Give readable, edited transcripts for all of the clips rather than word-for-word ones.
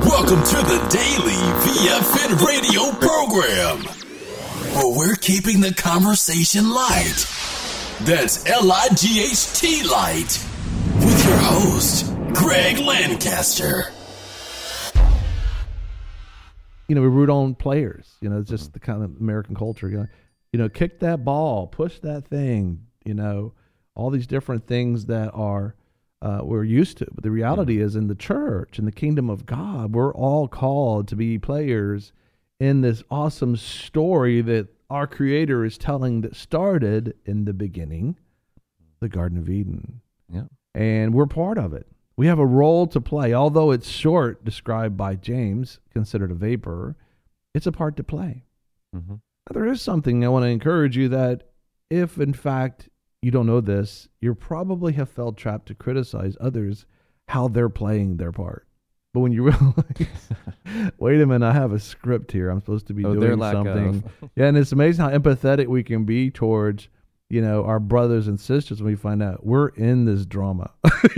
Welcome to the Daily VFN radio program, where we're keeping the conversation light. That's L-I-G-H-T light. With your host, Greg Lancaster. We root on players. It's just the kind of American culture. Kick that ball, push that thing. All these different things that are we're used to. But the reality is, in the church, in the kingdom of God, we're all called to be players in this awesome story that our Creator is telling that started in the beginning, the Garden of Eden. Yeah. And we're part of it. We have a role to play. Although it's short, described by James, considered a vapor, it's a part to play. Mm-hmm. Now, there is something I want to encourage you that if, in fact, you don't know this, you probably have felt trapped to criticize others how they're playing their part. But when you realize, wait a minute, I have a script here. I'm supposed to be doing something. Yeah, and it's amazing how empathetic we can be towards, our brothers and sisters when we find out we're in this drama.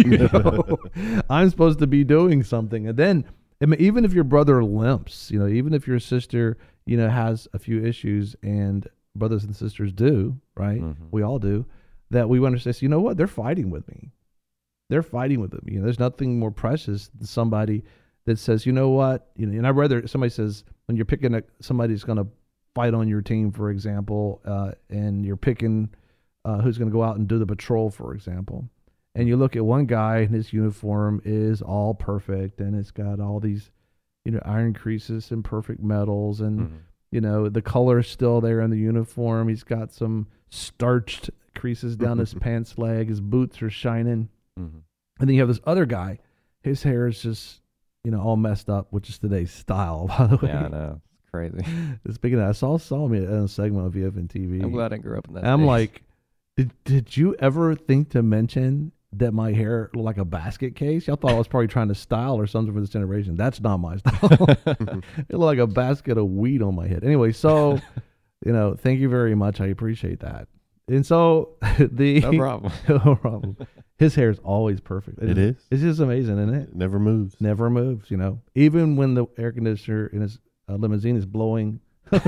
I'm supposed to be doing something. And then, even if your brother limps, even if your sister, has a few issues, and brothers and sisters do, right? Mm-hmm. We all do. That we understand, you know what? They're fighting with me. They're fighting with me. There's nothing more precious than somebody that says, you know what? And I'd rather somebody says, when you're picking somebody who's going to fight on your team, for example, and you're picking who's going to go out and do the patrol, for example, and you look at one guy and his uniform is all perfect and it's got all these, iron creases and perfect medals and, the color's still there in the uniform. He's got some starched creases down his pants leg. His boots are shining. Mm-hmm. And then you have this other guy. His hair is just, all messed up, which is today's style, by the way. Yeah, I know. It's crazy. Speaking of that, I saw me in a segment of VFN TV. I'm glad I grew up in that. I'm like, did you ever think to mention that my hair looked like a basket case? Y'all thought I was probably trying to style or something for this generation. That's not my style. It looked like a basket of weed on my head. Anyway, so, thank you very much. I appreciate that. And so no problem. No problem. His hair is always perfect. It is. It's just amazing, isn't it? It never moves. Never moves, Even when the air conditioner in his limousine is blowing.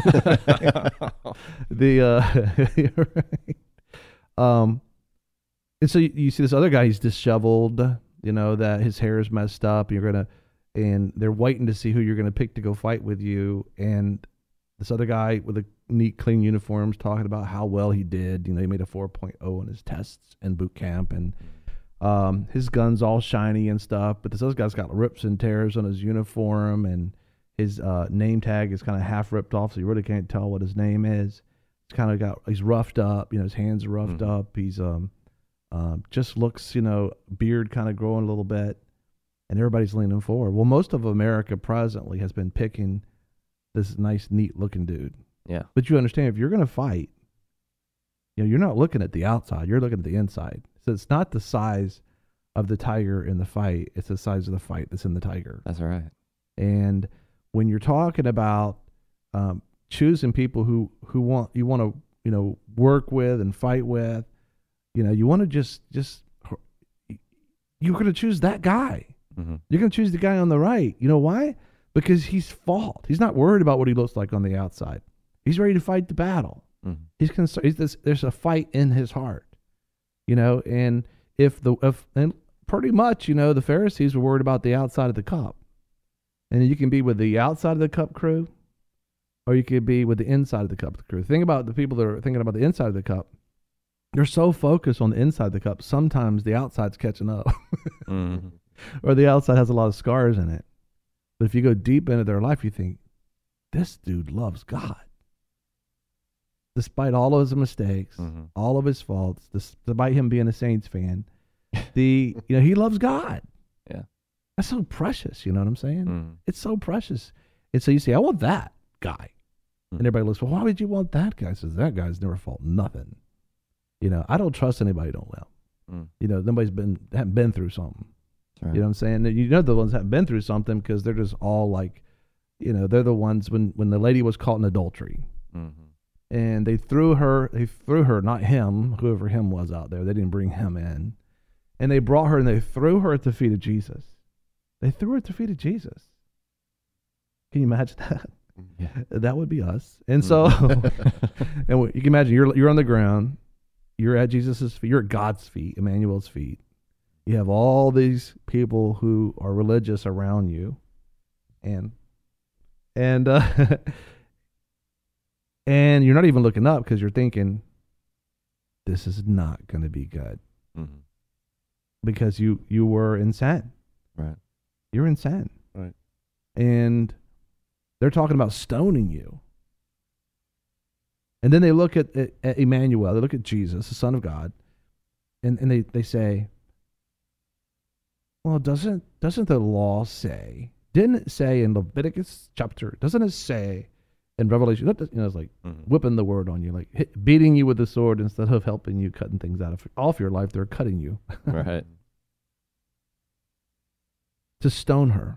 And so you see this other guy, he's disheveled, that his hair is messed up. And they're waiting to see who you're going to pick to go fight with you. And this other guy with a neat, clean uniforms talking about how well he did. He made a 4.0 on his tests in boot camp, and his gun's all shiny and stuff. But this other guy's got rips and tears on his uniform, and his name tag is kind of half ripped off, so you really can't tell what his name is. He's roughed up. His hands are roughed up. He's just looks, beard kind of growing a little bit, and everybody's leaning forward. Well, most of America presently has been picking this nice, neat-looking dude. Yeah. But you understand, if you're going to fight, you're not looking at the outside. You're looking at the inside. So it's not the size of the tiger in the fight. It's the size of the fight that's in the tiger. That's right. And when you're talking about choosing people who you want to work with and fight with, you want to just you're going to choose that guy. Mm-hmm. You're going to choose the guy on the right. You know why? Because he's fought. He's not worried about what he looks like on the outside. He's ready to fight the battle. Mm-hmm. He's concerned. There's a fight in his heart, And and pretty much, the Pharisees were worried about the outside of the cup, and you can be with the outside of the cup crew, or you could be with the inside of the cup crew. Think about the people that are thinking about the inside of the cup. They're so focused on the inside of the cup. Sometimes the outside's catching up, mm-hmm. or the outside has a lot of scars in it. But if you go deep into their life, you think, this dude loves God. Despite all of his mistakes, mm-hmm. all of his faults, despite him being a Saints fan, he loves God. Yeah. That's so precious, you know what I'm saying? Mm. It's so precious. And so you say, I want that guy. Mm. And everybody looks, well, why would you want that guy? Says, that guy's never fought nothing. I don't trust anybody who don't know. Mm. Haven't been through something. Right. You know what I'm saying? The ones that haven't been through something because they're just all like, they're the ones when the lady was caught in adultery. Mm-hmm. And they threw her, not him, whoever him was out there. They didn't bring him in. And they brought her and they threw her at the feet of Jesus. They threw her at the feet of Jesus. Can you imagine that? Yeah. That would be us. And so, and you can imagine you're on the ground, you're at Jesus's feet, you're at God's feet, Emmanuel's feet. You have all these people who are religious around you, and and you're not even looking up because you're thinking, this is not going to be good, because you were in sin. Right. You're in sin. Right. And they're talking about stoning you. And then they look at Emmanuel, they look at Jesus, the Son of God, and they say, well, doesn't the law say, didn't it say in Leviticus chapter, doesn't it say in Revelation, it's like whipping the word on you, like beating you with the sword instead of helping you, cutting things off your life, they're cutting you. Right. To stone her.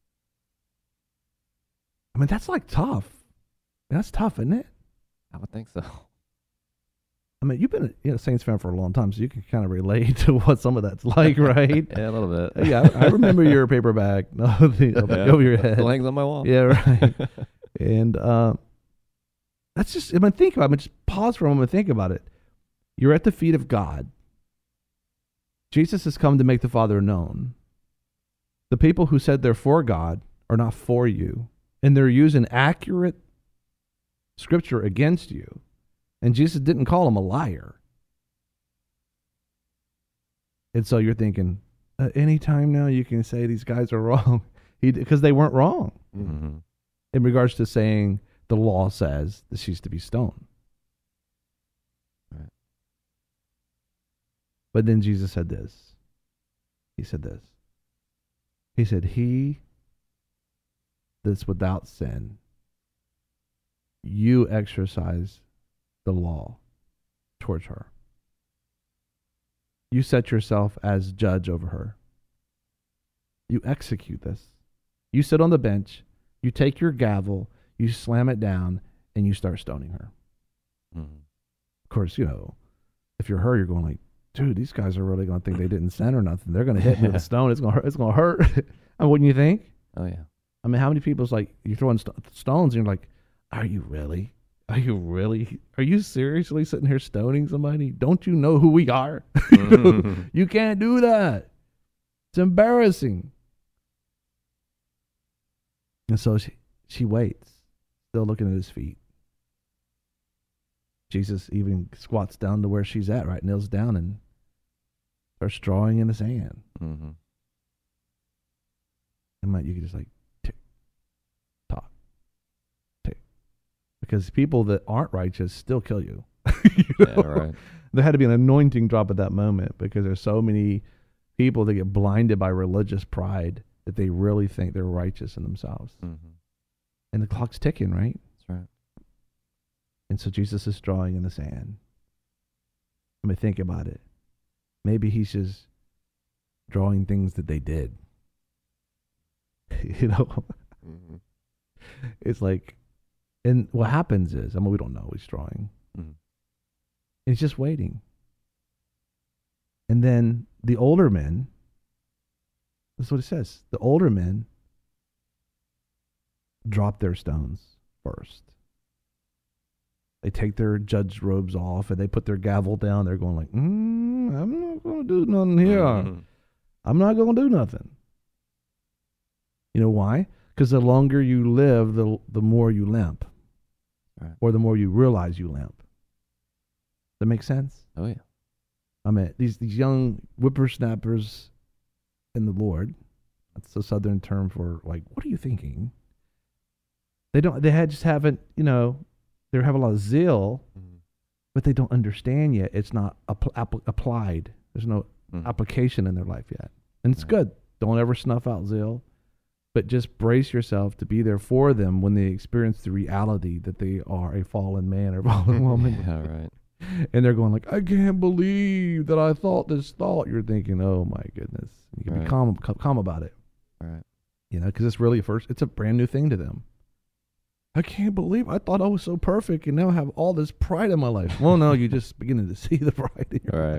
I mean, that's like tough. That's tough, isn't it? I would think so. I mean, you've been a Saints fan for a long time, so you can kind of relate to what some of that's like, right? Yeah, a little bit. Yeah, I remember your paperback over your head. Still hangs on my wall. Yeah, right. And that's just, I mean, think about it. Just pause for a moment and think about it. You're at the feet of God. Jesus has come to make the Father known. The people who said they're for God are not for you, and they're using accurate scripture against you. And Jesus didn't call him a liar. And so you're thinking, anytime now you can say these guys are wrong, because they weren't wrong in regards to saying the law says that she's to be stoned. Right. But then Jesus said this. He said this. He said, he that's without sin, you exercise the law towards her. You set yourself as judge over her. You execute this. You sit on the bench, you take your gavel, you slam it down, and you start stoning her. Of course, if you're her, you're going like, dude, these guys are really going to think they didn't sin or nothing. They're going to hit me with a stone. It's going to hurt. And wouldn't you think? Oh, yeah. I mean, how many people's like, you're throwing stones and you're like, are you really? Are you really? Are you seriously sitting here stoning somebody? Don't you know who we are? You can't do that. It's embarrassing. And so she waits, still looking at his feet. Jesus even squats down to where she's at, right? Kneels down and starts drawing in the sand. And you can just like tick, tock, tick. Because people that aren't righteous still kill you. Yeah, right. There had to be an anointing drop at that moment because there's so many people that get blinded by religious pride that they really think they're righteous in themselves. And the clock's ticking, right? That's right. And so Jesus is drawing in the sand. I mean, think about it. Maybe he's just drawing things that they did. It's like, and what happens is, I mean, we don't know he's drawing. He's just waiting. And then the older men, that's what it says. The older men drop their stones first. They take their judge robes off and they put their gavel down. They're going like, I'm not going to do nothing here. I'm not going to do nothing. You know why? Because the longer you live, the more you limp. Right. Or the more you realize you limp. Does that make sense? Oh, yeah. I mean, these young whippersnappers in the Lord, that's the Southern term for like, what are you thinking? They just haven't, they have a lot of zeal, but they don't understand yet. It's not applied. There's no application in their life yet. And it's good. Don't ever snuff out zeal, but just brace yourself to be there for them when they experience the reality that they are a fallen man or fallen woman. Yeah, right. And they're going like, I can't believe that I thought this thought. You're thinking, oh my goodness. You can be calm about it. Right. Because it's really it's a brand new thing to them. I can't believe I thought I was so perfect and now I have all this pride in my life. Well, no, you're just beginning to see the pride in your life. Right.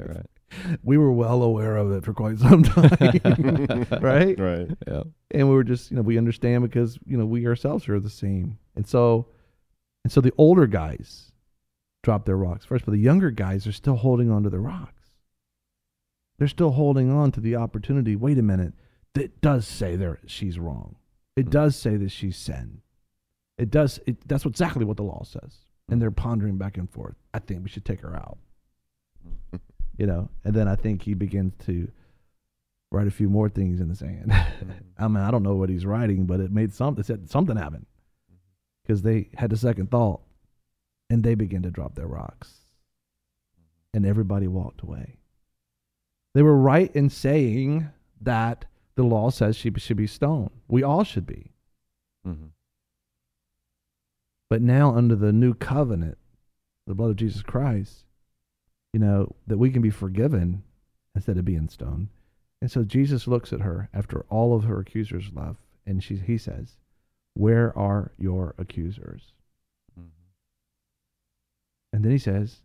We were well aware of it for quite some time, right? Right. Yeah. And we were just, we understand because, we ourselves are the same. And so the older guys drop their rocks first, but the younger guys are still holding on to their rocks. They're still holding on to the opportunity. Wait a minute. It does say she's wrong. It does say that she's sin. That's exactly what the law says. And they're pondering back and forth. I think we should take her out. And then I think he begins to write a few more things in the sand. I mean, I don't know what he's writing, but it said something happened. Because they had a second thought. And they began to drop their rocks. And everybody walked away. They were right in saying that the law says she should be stoned. We all should be. Mm-hmm. But now under the new covenant, the blood of Jesus Christ, that we can be forgiven instead of being stoned. And so Jesus looks at her after all of her accusers left, and he says, "Where are your accusers?" Mm-hmm. And then he says,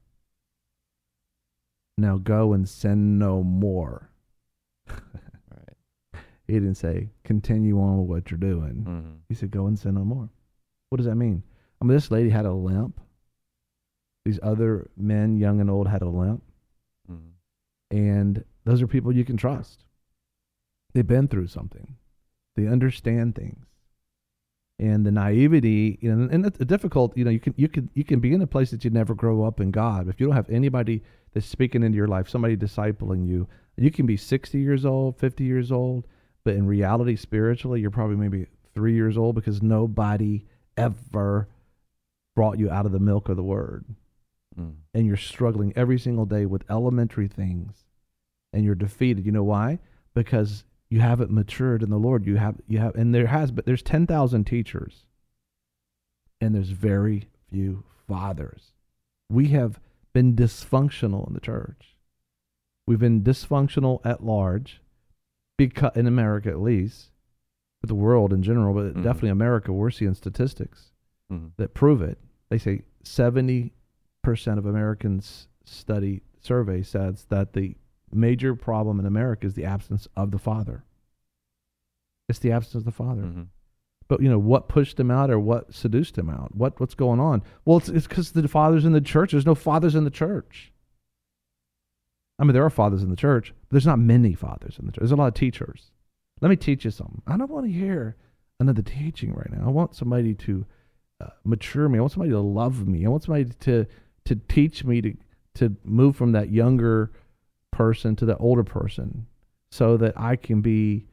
"Now go and sin no more." Right. He didn't say, continue on with what you're doing. Mm-hmm. He said, go and sin no more. What does that mean? I mean, this lady had a limp. These other men, young and old, had a limp. Mm-hmm. And those are people you can trust. They've been through something. They understand things. And the naivety, and it's difficult, you can be in a place that you never grow up in God. If you don't have anybody that's speaking into your life, somebody discipling you, you can be 60 years old, 50 years old, but in reality, spiritually, you're probably maybe 3 years old because nobody ever brought you out of the milk of the word. Mm. And you're struggling every single day with elementary things, and you're defeated. You know why? Because you haven't matured in the Lord. You have, and there's 10,000 teachers, and there's very few fathers. We have been dysfunctional in the church. We've been dysfunctional at large, because in America at least, but the world in general, but definitely America. We're seeing statistics that prove it. They say 70% of Americans survey says that the major problem in America is the absence of the father. It's the absence of the father. Mm-hmm. But what pushed him out or what seduced him out? What's going on? Well, it's because the fathers in the church. There's no fathers in the church. I mean, there are fathers in the church, but there's not many fathers in the church. There's a lot of teachers. Let me teach you something. I don't want to hear another teaching right now. I want somebody to mature me. I want somebody to love me. I want somebody to teach me to move from that younger person to the older person, so that I can be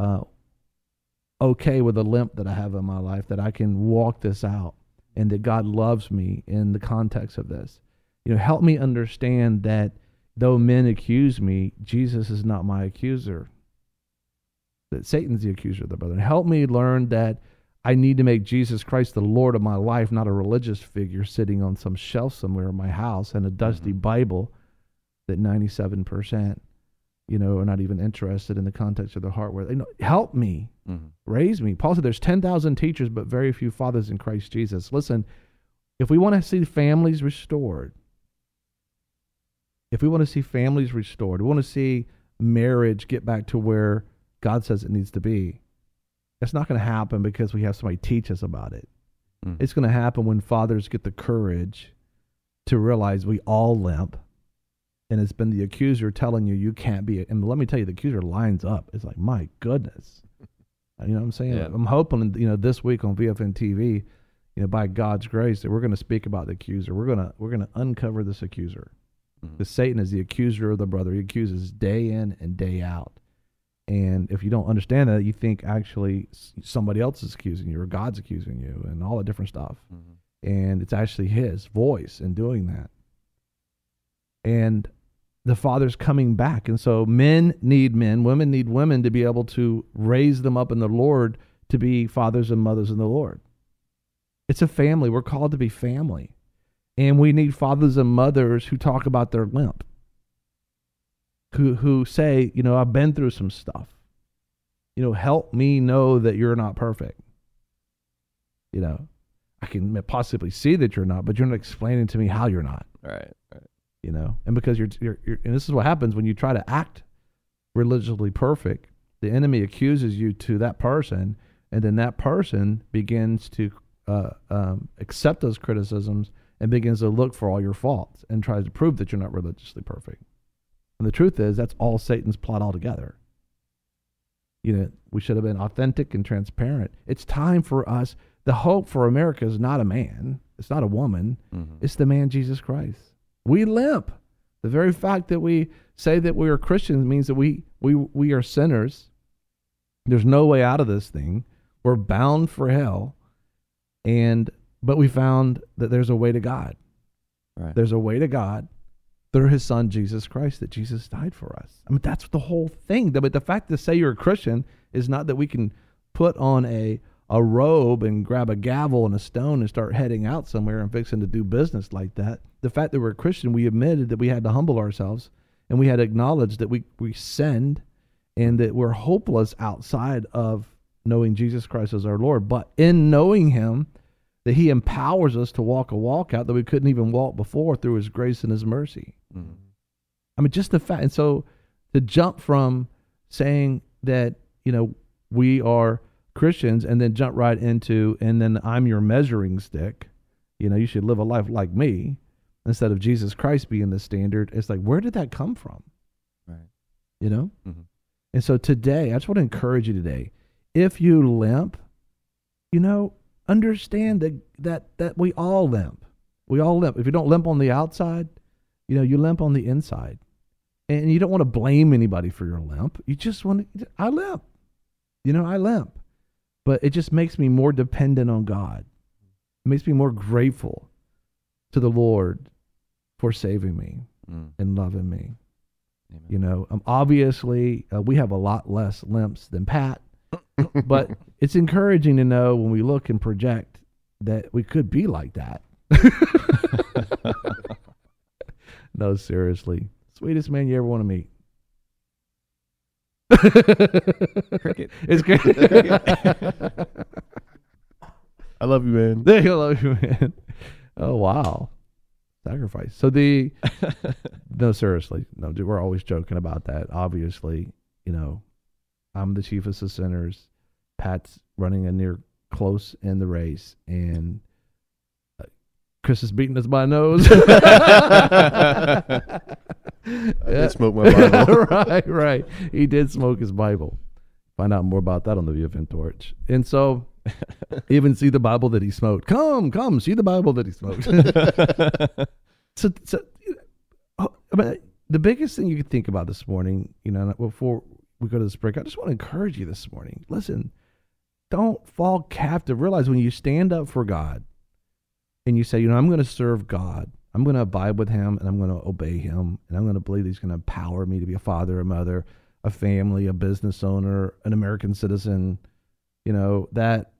okay with the limp that I have in my life, that I can walk this out, and that God loves me in the context of this. Help me understand that though men accuse me, Jesus is not my accuser. That Satan's the accuser of the brother. Help me learn that I need to make Jesus Christ the Lord of my life, not a religious figure sitting on some shelf somewhere in my house and a dusty Bible that 97%, are not even interested in the context of their heart. Where help me, raise me. Paul said there's 10,000 teachers, but very few fathers in Christ Jesus. Listen, if we want to see families restored, we want to see marriage get back to where God says it needs to be. It's not going to happen because we have somebody teach us about it. It's going to happen when fathers get the courage to realize we all limp, and it's been the accuser telling you can't be it. And let me tell you, the accuser lines up. It's like, my goodness. You know what I'm saying? Yeah. I'm hoping, this week on VFN TV, by God's grace, that we're going to speak about the accuser. We're going to uncover this accuser. Because Satan is the accuser of the brother. He accuses day in and day out. And if you don't understand that, you think actually somebody else is accusing you or God's accusing you and all that different stuff. And it's actually his voice in doing that. And the Father's coming back. And so men need men, women need women to be able to raise them up in the Lord to be fathers and mothers in the Lord. It's a family. We're called to be family. And we need fathers and mothers who talk about their limp. Who say, I've been through some stuff. Help me know that you're not perfect. I can possibly see that you're not, but you're not explaining to me how you're not. Right. you know, and because you're and this is what happens when you try to act religiously perfect, the enemy accuses you to that person, and then that person begins to accept those criticisms and begins to look for all your faults and tries to prove that you're not religiously perfect. And the truth is, that's all Satan's plot altogether. You know, we should have been authentic and transparent. It's time for us. The hope for America is not a man. It's not a woman. Mm-hmm. It's the man, Jesus Christ. We limp. The very fact that we say that we are Christians means that we are sinners. There's no way out of this thing. We're bound for hell. But we found that there's a way to God. Right. There's a way to God through his son, Jesus Christ, that Jesus died for us. I mean, that's the whole thing. But the fact to say you're a Christian is not that we can put on a robe and grab a gavel and a stone and start heading out somewhere and fixing to do business like that. The fact that we're a Christian, we admitted that we had to humble ourselves and we had to acknowledge that we sinned and that we're hopeless outside of knowing Jesus Christ as our Lord. But in knowing him, that he empowers us to walk a walk out that we couldn't even walk before through his grace and his mercy. Mm-hmm. I mean, just the fact. And so to jump from saying that, you know, we are Christians and then jump right into, and then I'm your measuring stick, you know, you should live a life like me instead of Jesus Christ being the standard. It's like, where did that come from? Right. You know? Mm-hmm. And so today, I just want to encourage you today, if you limp, you know, understand that we all limp. We all limp. If you don't limp on the outside, you know, you limp on the inside. And you don't want to blame anybody for your limp. You just want to, I limp. You know, I limp. But it just makes me more dependent on God. It makes me more grateful to the Lord for saving me and loving me. Amen. You know, obviously, we have a lot less limps than Pat. But it's encouraging to know when we look and project that we could be like that. No, seriously. Sweetest man you ever want to meet. Cricket. It's great. I love you, man. I love you, man. Oh, wow. Sacrifice. So no, seriously. No, dude, we're always joking about that. Obviously, you know, I'm the chiefest of sinners. Pat's running a near close in the race, and Chris is beating us by nose. I did smoke my Bible. Right. He did smoke his Bible. Find out more about that on the VFN Torch. And so, even see the Bible that he smoked. Come, see the Bible that he smoked. So the biggest thing you could think about this morning, you know, before we go to this break, I just want to encourage you this morning. Listen, don't fall captive. Realize when you stand up for God and you say, you know, I'm going to serve God, I'm going to abide with him, and I'm going to obey him, and I'm going to believe he's going to empower me to be a father, a mother, a family, a business owner, an American citizen, you know, that,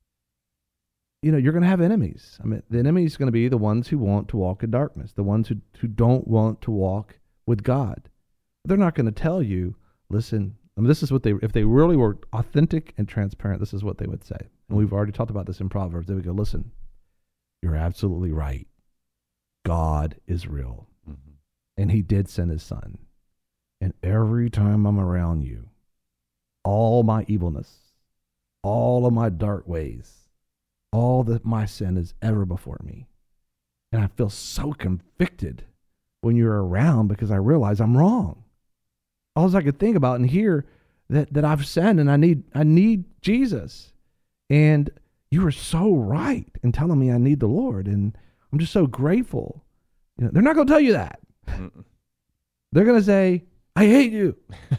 you know, you're going to have enemies. I mean, the enemy is going to be the ones who want to walk in darkness, the ones who don't want to walk with God. They're not going to tell you, listen, I mean, this is what if they really were authentic and transparent, this is what they would say. And we've already talked about this in Proverbs. They would go, listen, you're absolutely right. God is real. Mm-hmm. And he did send his son. And every time I'm around you, all my evilness, all of my dark ways, all that my sin is ever before me. And I feel so convicted when you're around because I realize I'm wrong. All I could think about and hear that I've sinned and I need Jesus. And you were so right in telling me I need the Lord. And I'm just so grateful. You know, they're not going to tell you that. Mm-mm. They're going to say, I hate you.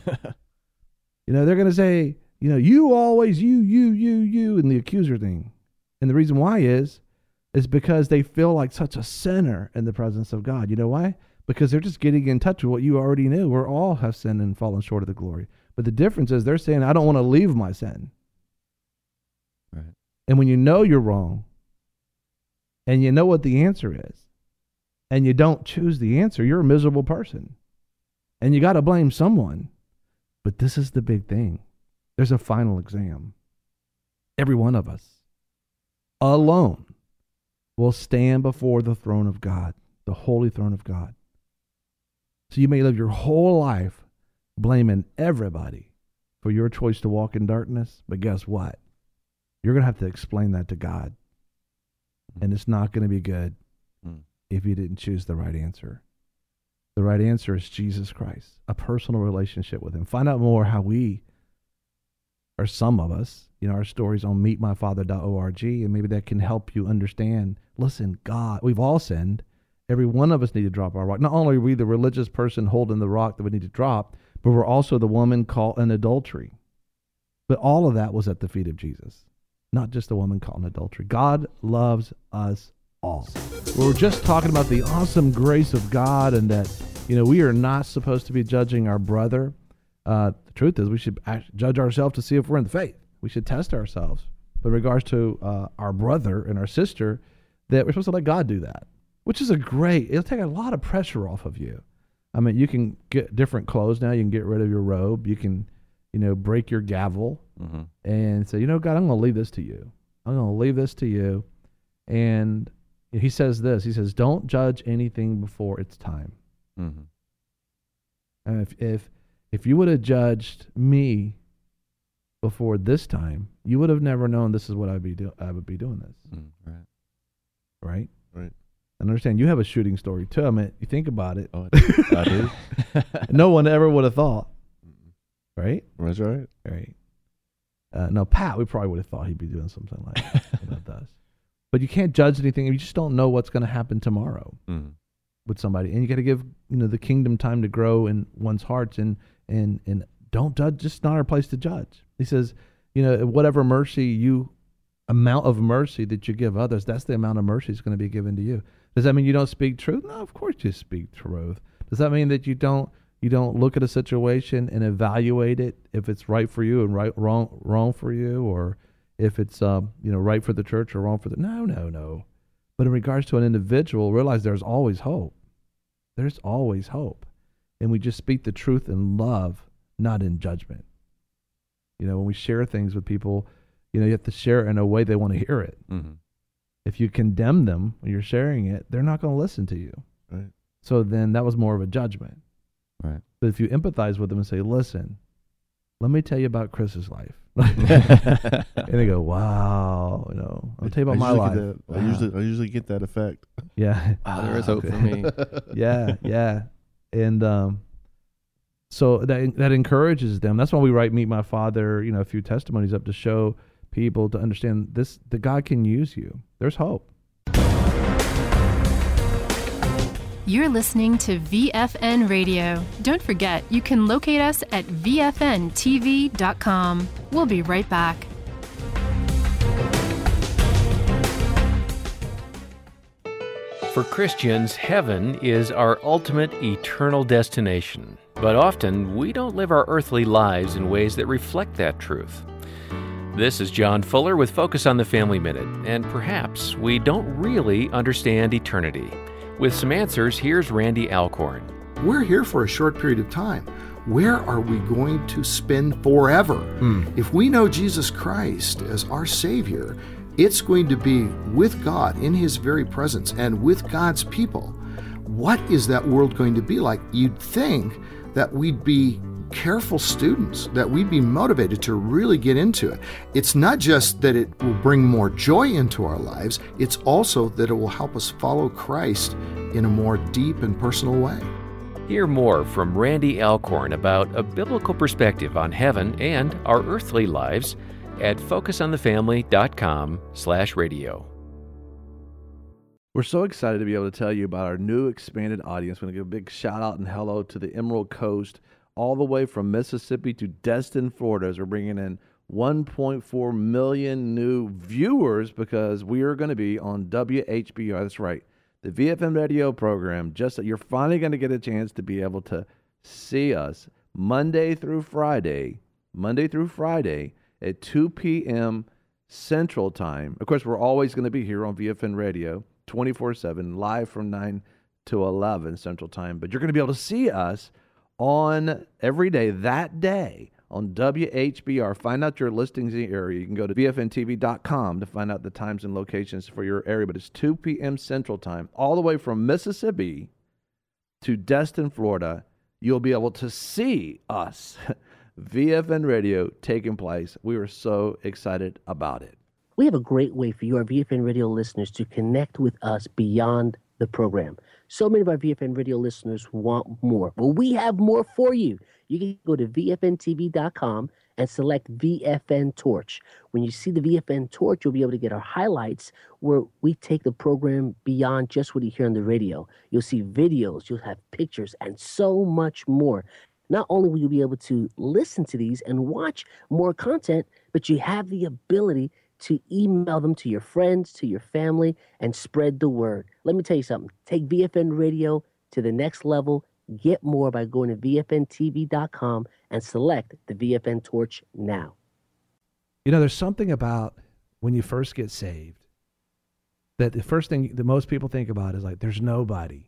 You know, they're going to say, you know, you always, you, and the accuser thing. And the reason why is because they feel like such a sinner in the presence of God. You know why? Because they're just getting in touch with what you already knew. We all have sinned and fallen short of the glory. But the difference is they're saying, I don't want to leave my sin. Right. And when you know you're wrong, and you know what the answer is, and you don't choose the answer, you're a miserable person. And you got to blame someone. But this is the big thing. There's a final exam. Every one of us alone will stand before the throne of God, the holy throne of God. So you may live your whole life blaming everybody for your choice to walk in darkness, but guess what? You're going to have to explain that to God. And it's not going to be good if you didn't choose the right answer. The right answer is Jesus Christ, a personal relationship with him. Find out more how we, or some of us, our stories on meetmyfather.org, and maybe that can help you understand. Listen, God, we've all sinned. Every one of us need to drop our rock. Not only are we the religious person holding the rock that we need to drop, but we're also the woman caught in adultery. But all of that was at the feet of Jesus, not just the woman caught in adultery. God loves us all. We were just talking about the awesome grace of God, and that, we are not supposed to be judging our brother. The truth is, we should judge ourselves to see if we're in the faith. We should test ourselves. But in regards to our brother and our sister, that we're supposed to let God do that, which is it'll take a lot of pressure off of you. I mean, you can get different clothes now. You can get rid of your robe. You can, break your gavel and say, God, I'm going to leave this to you. I'm going to leave this to you. And he says this. He says, don't judge anything before it's time. Mm-hmm. And if you would have judged me before this time, you would have never known this is what I would be doing this. Right? And understand, you have a shooting story too. I mean, you think about it. Oh, I do. No one ever would have thought. Right? That's right. Right. No, Pat, we probably would have thought he'd be doing something like that. But you can't judge anything. You just don't know what's going to happen tomorrow with somebody. And you got to give, the kingdom time to grow in one's hearts, and don't judge. Just not our place to judge. He says, whatever amount of mercy that you give others, that's the amount of mercy that's going to be given to you. Does that mean you don't speak truth? No, of course you speak truth. Does that mean that you don't look at a situation and evaluate it if it's right for you and wrong for you, or if it's right for the church or wrong for the no. But in regards to an individual, realize there's always hope. There's always hope, and we just speak the truth in love, not in judgment. When we share things with people, you have to share it in a way they want to hear it. Mm-hmm. If you condemn them when you're sharing it, they're not going to listen to you. Right. So then that was more of a judgment. Right. But if you empathize with them and say, listen, let me tell you about Chris's life. And they go, wow, I'll tell you about my life. Wow. I usually get that effect. Yeah. Wow, there is hope for me. Yeah. And so that encourages them. That's why we write Meet My Father, a few testimonies up to show people to understand this, that God can use you. There's hope. You're listening to VFN Radio. Don't forget, you can locate us at VFNTV.com. We'll be right back. For Christians, heaven is our ultimate eternal destination. But often, we don't live our earthly lives in ways that reflect that truth. This is John Fuller with Focus on the Family Minute, and perhaps we don't really understand eternity. With some answers, here's Randy Alcorn. We're here for a short period of time. Where are we going to spend forever? If we know Jesus Christ as our Savior, it's going to be with God in His very presence and with God's people. What is that world going to be like? You'd think that we'd be careful students, that we'd be motivated to really get into it. It's not just that it will bring more joy into our lives, it's also that it will help us follow Christ in a more deep and personal way. Hear more from Randy Alcorn about a biblical perspective on heaven and our earthly lives at focusonthefamily.com/radio. We're so excited to be able to tell you about our new expanded audience. We're going to give a big shout out and hello to the Emerald Coast, all the way from Mississippi to Destin, Florida, as we're bringing in 1.4 million new viewers because we are going to be on WHBR. That's right, the VFM radio program. Just that you're finally going to get a chance to be able to see us Monday through Friday at 2 p.m. Central Time. Of course, we're always going to be here on VFN Radio 24/7, live from 9 to 11 Central Time. But you're going to be able to see us on every day, that day, on WHBR. Find out your listings in the area. You can go to VFNTV.com to find out the times and locations for your area. But it's 2 p.m. Central Time, all the way from Mississippi to Destin, Florida, you'll be able to see us, VFN Radio, taking place. We are so excited about it. We have a great way for you, our VFN Radio listeners, to connect with us beyond the program. So many of our VFN Radio listeners want more. Well, we have more for you. You can go to VFNTV.com and select VFN Torch. When you see the VFN Torch, you'll be able to get our highlights where we take the program beyond just what you hear on the radio. You'll see videos, you'll have pictures, and so much more. Not only will you be able to listen to these and watch more content, but you have the ability to email them to your friends, to your family, and spread the word. Let me tell you something. Take VFN Radio to the next level. Get more by going to VFNTV.com and select the VFN Torch now. You know, there's something about when you first get saved that the first thing that most people think about is like, there's nobody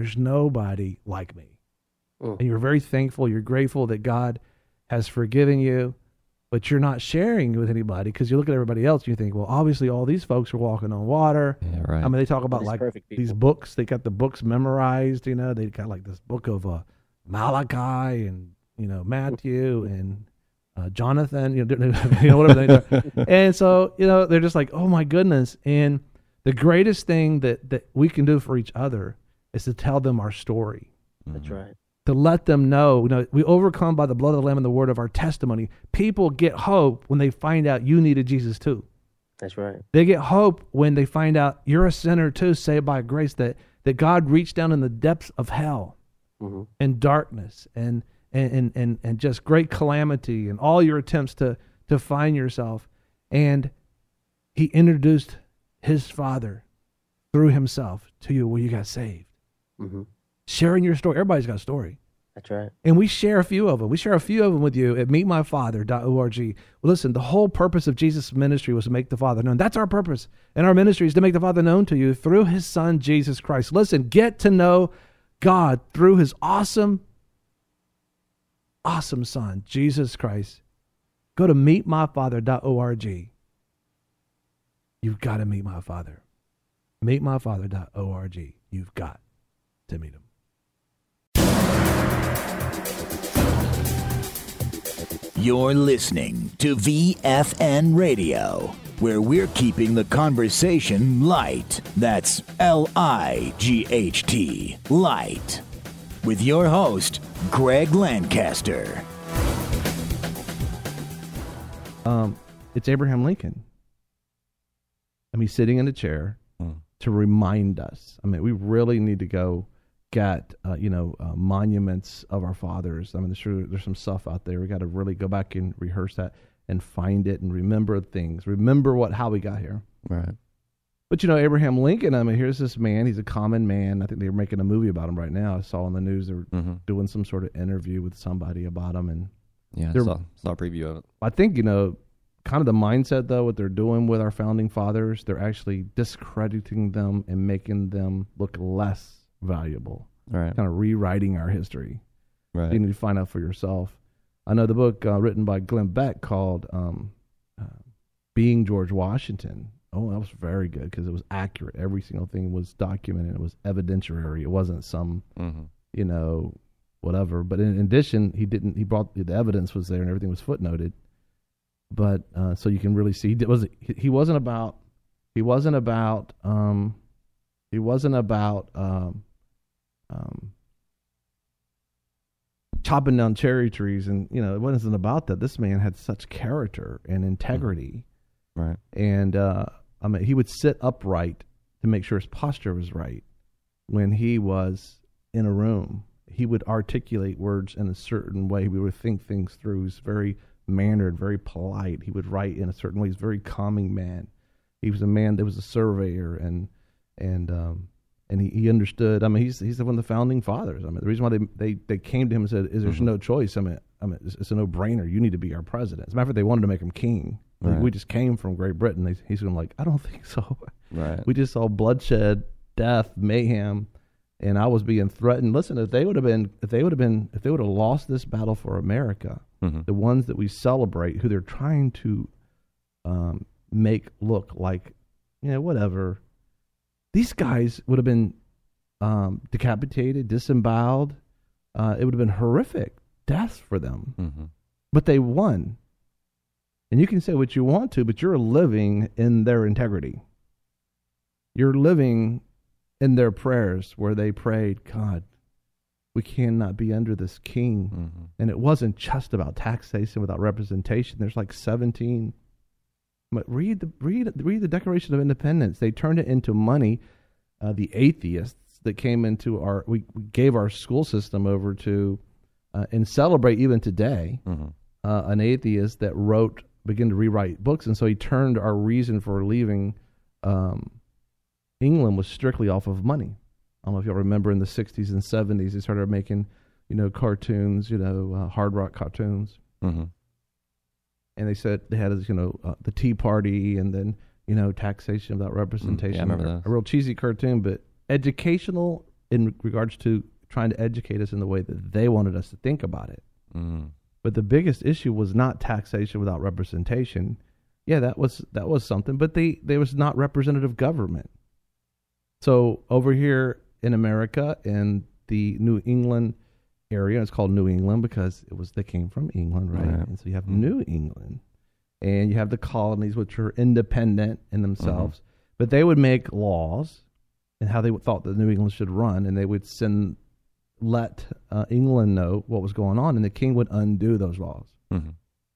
like me. And you're very thankful, you're grateful that God has forgiven you, but you're not sharing with anybody because you look at everybody else and you think, well, obviously all these folks are walking on water. Yeah, right. I mean, they talk about like these books. They got the books memorized, you know. They got like this book of Malachi and, you know, Matthew and Jonathan, you know, whatever they are. And so, you know, they're just like, oh my goodness. And the greatest thing that we can do for each other is to tell them our story. That's right. To let them know, you know, we overcome by the blood of the Lamb and the word of our testimony. People get hope when they find out you needed Jesus too. That's right. They get hope when they find out you're a sinner too, saved by grace, that God reached down in the depths of hell and darkness and just great calamity and all your attempts to find yourself. And he introduced his Father through himself to you where you got saved. Sharing your story. Everybody's got a story. That's right. And we share a few of them. We share a few of them with you at meetmyfather.org. Well, listen, the whole purpose of Jesus' ministry was to make the Father known. That's our purpose. And our ministry is to make the Father known to you through his Son, Jesus Christ. Listen, get to know God through his awesome Son, Jesus Christ. Go to meetmyfather.org. You've got to meet my Father. Meetmyfather.org. You've got to meet him. You're listening to VFN Radio, where we're keeping the conversation light. That's L-I-G-H-T, light. With your host, Greg Lancaster. It's Abraham Lincoln. I mean, sitting in a chair to remind us. I mean, we really need to go get, monuments of our fathers. I mean, there's some stuff out there. We got to really go back and rehearse that and find it and remember things. Remember how we got here. Right. But, you know, Abraham Lincoln, I mean, here's this man. He's a common man. I think they're making a movie about him right now. I saw on the news they're doing some sort of interview with somebody about him. And yeah, I saw a preview of it. I think, you know, kind of the mindset, though, what they're doing with our founding fathers, they're actually discrediting them and making them look less valuable. Right. Kind of rewriting our history. Right. You need to find out for yourself. I know the book written by Glenn Beck called Being George Washington. Oh, that was very good because it was accurate. Every single thing was documented. It was evidentiary. It wasn't some, whatever. But in addition, he brought the evidence was there and everything was footnoted. But so you can really see he wasn't about chopping down cherry trees, and you know it wasn't about that. This man had such character and integrity, right? And I mean, he would sit upright to make sure his posture was right when he was in a room. He would articulate words in a certain way. We would think things through. He's very mannered, very polite. He would write in a certain way. He's a very calming man. He was a man that was a surveyor, and he understood. I mean, he's one of the founding fathers. I mean, the reason why they came to him and said, "There's no choice." I mean, it's a no-brainer. You need to be our president. As a matter of fact, they wanted to make him king. Like, Right. we just came from Great Britain. He's going like, I don't think so. Right. We just saw bloodshed, death, mayhem, and I was being threatened. Listen, if they would have lost this battle for America, the ones that we celebrate, who they're trying to make look like, whatever, these guys would have been decapitated, disemboweled. It would have been horrific deaths for them. Mm-hmm. But they won. And you can say what you want to, but you're living in their integrity. You're living in their prayers where they prayed, God, we cannot be under this king. Mm-hmm. And it wasn't just about taxation without representation. There's like 17. But read the Declaration of Independence. They turned it into money. The atheists that came into we gave our school system over to and celebrate even today. Mm-hmm. An atheist that began to rewrite books, and so he turned our reason for leaving England was strictly off of money. I don't know if y'all remember in the 60s and 70s, they started making, cartoons, hard rock cartoons. Mm-hmm. And they said they had, the Tea Party and then, taxation without representation. Yeah, I remember those. A real cheesy cartoon, but educational in regards to trying to educate us in the way that they wanted us to think about it. Mm-hmm. But the biggest issue was not taxation without representation. Yeah, that was something, but there was not representative government. So over here in America, in the New England area, it's called New England because they came from England, right? And so you have New England, and you have the colonies, which are independent in themselves, but they would make laws and how they thought that New England should run, and they would let England know what was going on, and the king would undo those laws. Mm-hmm.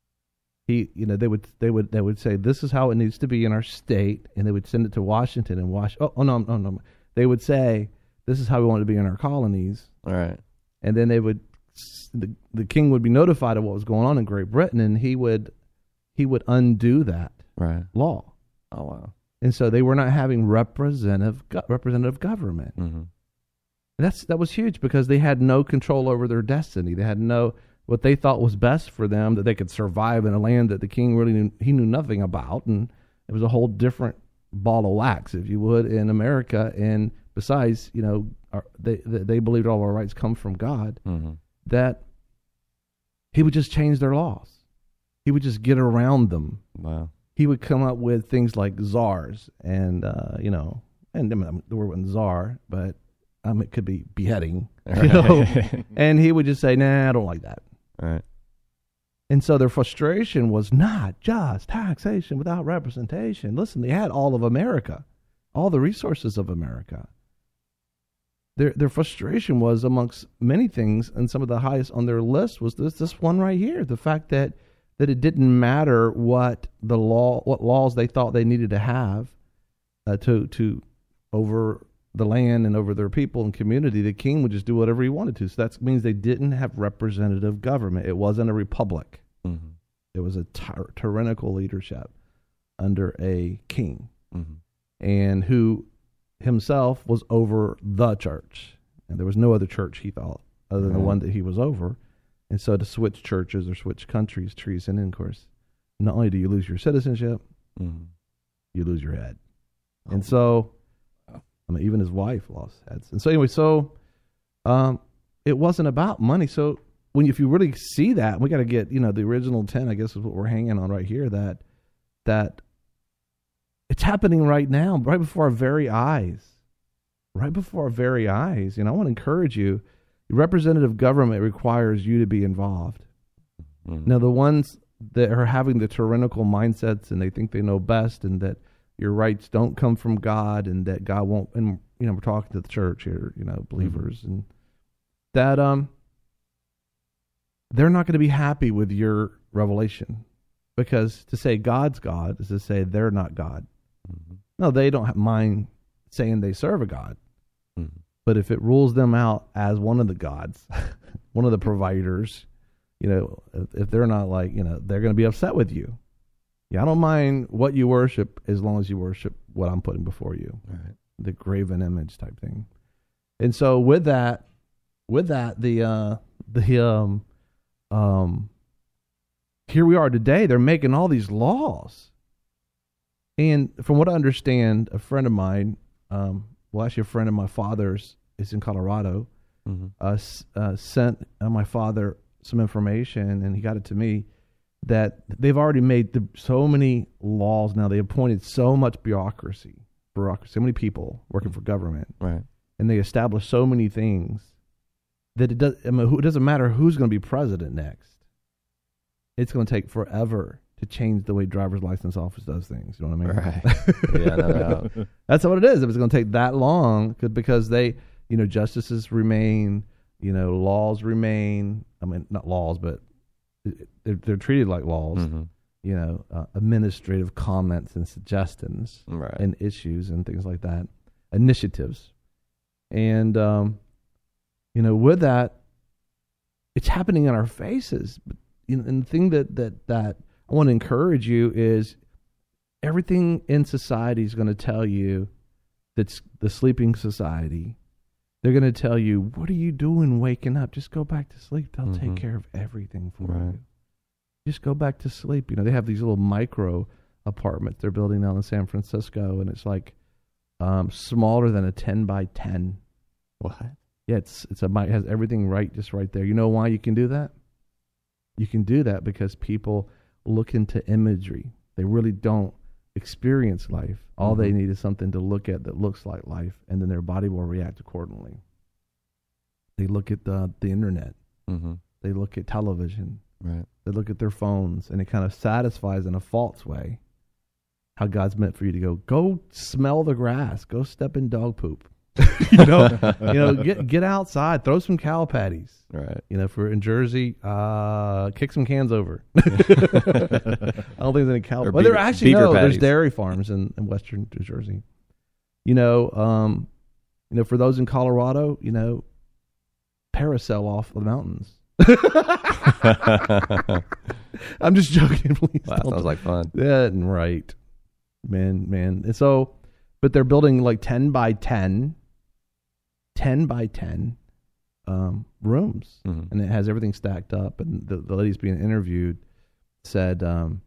They would say this is how it needs to be in our state, and they would send it to Washington, and no. They would say this is how we want it to be in our colonies. All right. And then the king would be notified of what was going on in Great Britain, and he would undo that law. Oh wow. And so they were not having representative government. Mm-hmm. That was huge because they had no control over their destiny. They had what they thought was best for them, that they could survive in a land that the king knew nothing about, and it was a whole different ball of wax, if you would, in America. And besides, they believed all our rights come from God. Mm-hmm. That he would just change their laws. He would just get around them. Wow. He would come up with things like czars, and and the word wasn't czar, but it could be beheading, and he would just say, nah, I don't like that. All right. And so their frustration was not just taxation without representation. Listen, they had all of America, all the resources of America. Their frustration was, amongst many things, and some of the highest on their list was this one right here, the fact that it didn't matter what laws they thought they needed to have to over the land and over their people and community. The king would just do whatever he wanted to. So that means they didn't have representative government. It wasn't a republic. Mm-hmm. It was a tyrannical leadership under a king, and who himself was over the church. And there was no other church, he thought, other than the one that he was over. And so to switch churches or switch countries, treason. And of course, not only do you lose your citizenship, you lose your head. And so, even his wife lost heads. And so anyway, it wasn't about money. So if you really see that, we got to get, the original 10, I guess is what we're hanging on right here, that it's happening right now, right before our very eyes. Right before our very eyes. I want to encourage you, representative government requires you to be involved. Mm-hmm. Now, the ones that are having the tyrannical mindsets and they think they know best and that your rights don't come from God and that God won't, and we're talking to the church here, believers, and that they're not going to be happy with your revelation, because to say God's God is to say they're not God. Mm-hmm. No, they don't mind saying they serve a God, but if it rules them out as one of the gods, one of the providers, if they're not they're going to be upset with you. Yeah, I don't mind what you worship as long as you worship what I'm putting before you, the graven image type thing. And so with that, here we are today. They're making all these laws, and from what I understand, a friend of mine, actually a friend of my father's, is in Colorado, sent my father some information, and he got it to me, that they've already made so many laws now. They appointed so much bureaucracy, so many people working for government. Right. and they establish so many things that it doesn't matter who's going to be president next. It's going to take forever to change the way driver's license office does things. You know what I mean? Right. Yeah, no. That's what it is. If it's going to take that long, because they, justices remain, laws remain. I mean, not laws, but they're treated like laws. Administrative comments and suggestions, right, and issues and things like that, initiatives, and with that, it's happening in our faces. And the thing that I want to encourage you is everything in society is going to tell you that's the sleeping society. They're going to tell you, what are you doing waking up? Just go back to sleep. They'll take care of everything for you. Just go back to sleep. They have these little micro apartments they're building down in San Francisco, and it's like smaller than a 10 by 10. What? Yeah, it has everything just right there. You know why you can do that? You can do that because people look into imagery. They really don't experience life. All they need is something to look at that looks like life, and then their body will react accordingly. They look at the internet. They look at television. Right. They look at their phones, and it kind of satisfies in a false way how God's meant for you to go smell the grass, go step in dog poop. Get outside, throw some cow patties. Right. If we're in Jersey, kick some cans over. I don't think there's any cow. Well, there actually there's dairy farms in western New Jersey. For those in Colorado, parasail off the mountains. I'm just joking. Please. That sounds like fun. Yeah, right, man. And so, but they're building like 10 by 10 rooms, and it has everything stacked up. And the lady's being interviewed said,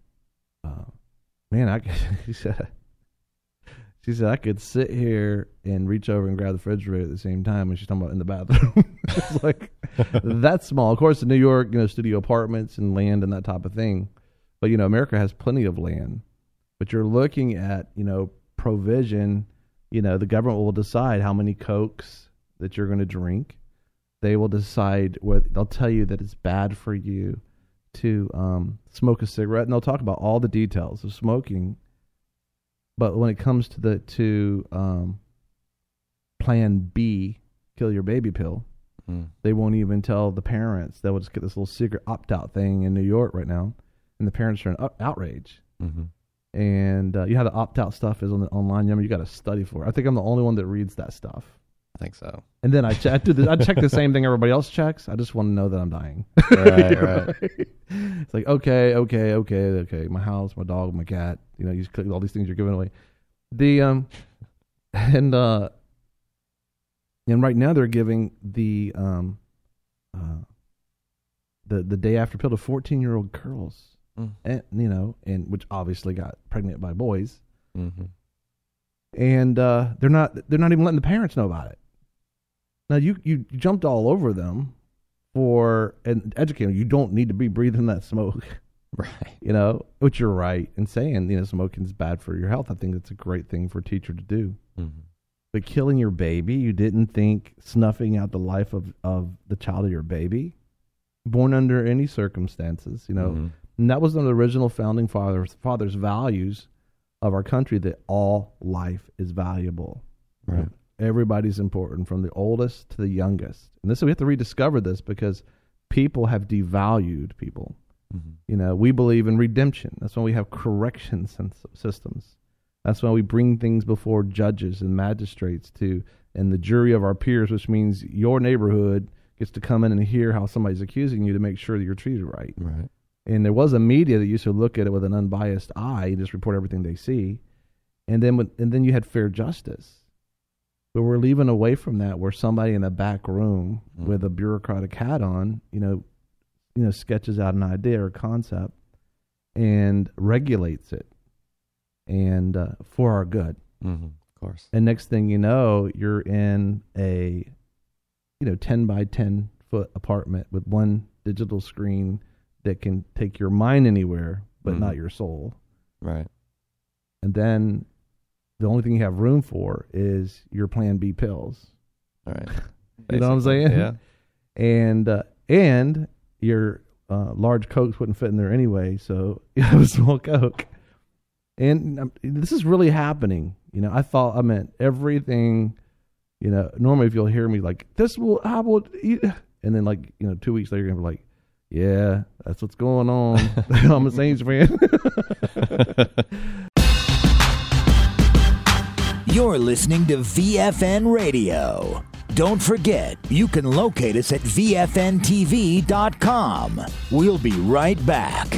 she said, I could sit here and reach over and grab the refrigerator at the same time. And she's talking about in the bathroom. It's like, that's small. Of course, in New York, studio apartments and land and that type of thing. But, America has plenty of land. But you're looking at, provision. The government will decide how many Cokes that you're going to drink. They will decide they'll tell you that it's bad for you to smoke a cigarette. And they'll talk about all the details of smoking. But when it comes to Plan B, kill your baby pill, they won't even tell the parents. They will just get this little secret opt-out thing in New York right now, and the parents are in outrage. And how the opt-out stuff is online. You got to study for it. I think I'm the only one that reads that stuff. I think so. And then I check the same thing everybody else checks. I just want to know that I'm dying. Right. It's like, okay. My house, my dog, my cat. You click all these things you're giving away. And right now they're giving the day after pill to 14-year-old girls, and which obviously got pregnant by boys. And they're not even letting the parents know about it. Now you jumped all over them for an educator. You don't need to be breathing that smoke, right? Which you're right in saying. Smoking is bad for your health. I think that's a great thing for a teacher to do. But killing your baby, you didn't think snuffing out the life of the child of your baby, born under any circumstances, and that was one of the original founding fathers' values of our country, that all life is valuable. Right. Everybody's important, from the oldest to the youngest. And we have to rediscover this because people have devalued people. We believe in redemption. That's why we have correction systems. That's why we bring things before judges and magistrates and the jury of our peers, which means your neighborhood gets to come in and hear how somebody's accusing you to make sure that you're treated right. Right. And there was a media that used to look at it with an unbiased eye and just report everything they see. And then you had fair justice. But we're leaving away from that, where somebody in a back room with a bureaucratic hat on, sketches out an idea or concept and regulates it, and for our good. Of course. And next thing you know, you're in a 10 by 10 foot apartment with one digital screen that can take your mind anywhere, but not your soul. Right. And then the only thing you have room for is your Plan B pills. All right. You know what I'm saying? Yeah. And your large Cokes wouldn't fit in there anyway, so you have a small Coke. And this is really happening. You know, I meant everything. You know, normally if you'll hear me like, how will eat, and then like, 2 weeks later, you're going to be like, yeah, that's what's going on. I'm a Saints fan. You're listening to VFN Radio. Don't forget, you can locate us at VFNTV.com. We'll be right back.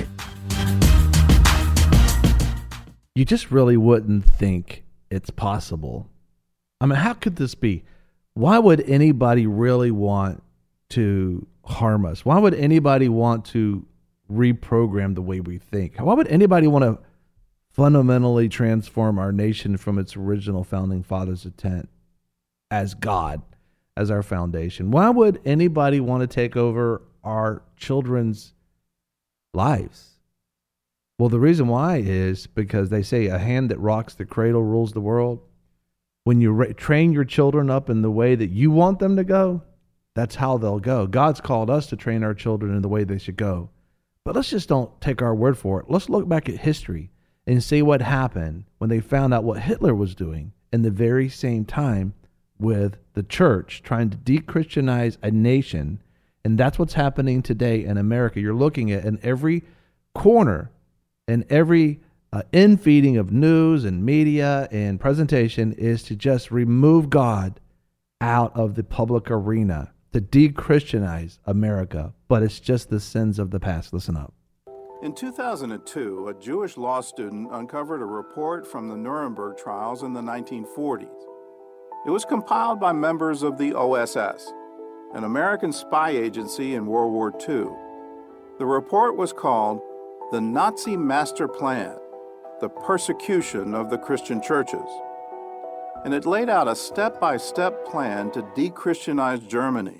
You just really wouldn't think it's possible. I mean, how could this be? Why would anybody really want to harm us? Why would anybody want to reprogram the way we think? Why would anybody want to fundamentally transform our nation from its original founding fathers' intent as God, as our foundation? Why would anybody want to take over our children's lives? Well, the reason why is because they say a hand that rocks the cradle rules the world. When you train your children up in the way that you want them to go, that's how they'll go. God's called us to train our children in the way they should go. But let's just don't take our word for it. Let's look back at history and see what happened when they found out what Hitler was doing in the very same time with the church trying to de-Christianize a nation. And that's what's happening today in America. You're looking at in every corner and every infeeding of news and media and presentation is to just remove God out of the public arena, to de-Christianize America. But it's just the sins of the past. Listen up. In 2002, a Jewish law student uncovered a report from the Nuremberg trials in the 1940s. It was compiled by members of the OSS, an American spy agency in World War II. The report was called The Nazi Master Plan, the Persecution of the Christian Churches. And it laid out a step-by-step plan to de-Christianize Germany.